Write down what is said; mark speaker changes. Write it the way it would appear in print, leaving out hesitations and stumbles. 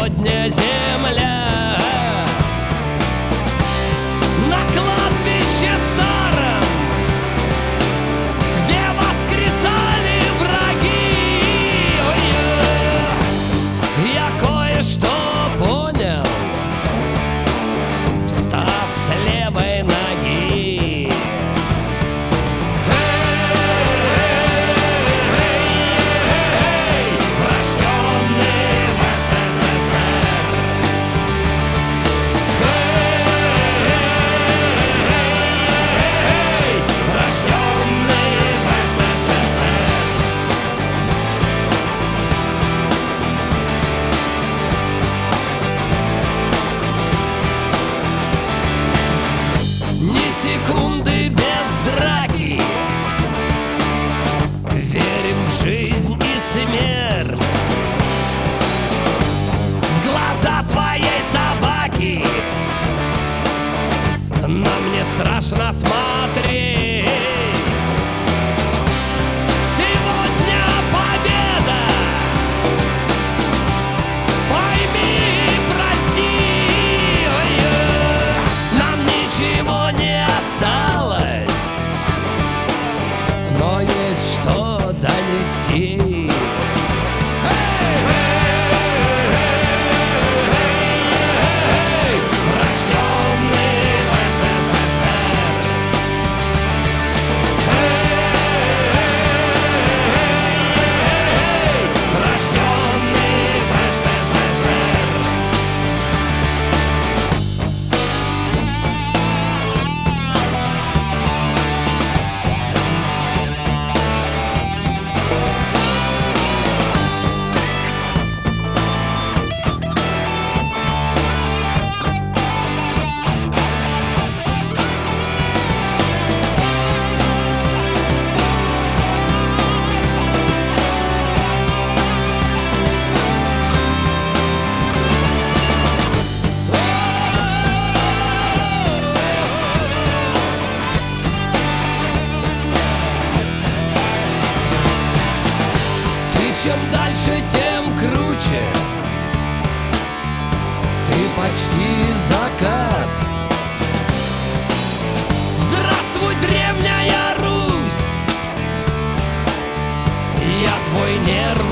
Speaker 1: сегодня земля. На кладбище старом, где воскресали враги, ой, я кое-что понял, встав с левой ноги. Секунды без драки, верим в жизнь и смерть. В глаза твоей собаки на мне страшно смотреть. Сегодня победа, пойми и прости, нам ничего не осталось, но есть что донести. Рожденный в СССР, рожденный в СССР. Чем дальше, тем круче, ты почти закат. Здравствуй, древняя Русь, я твой нерв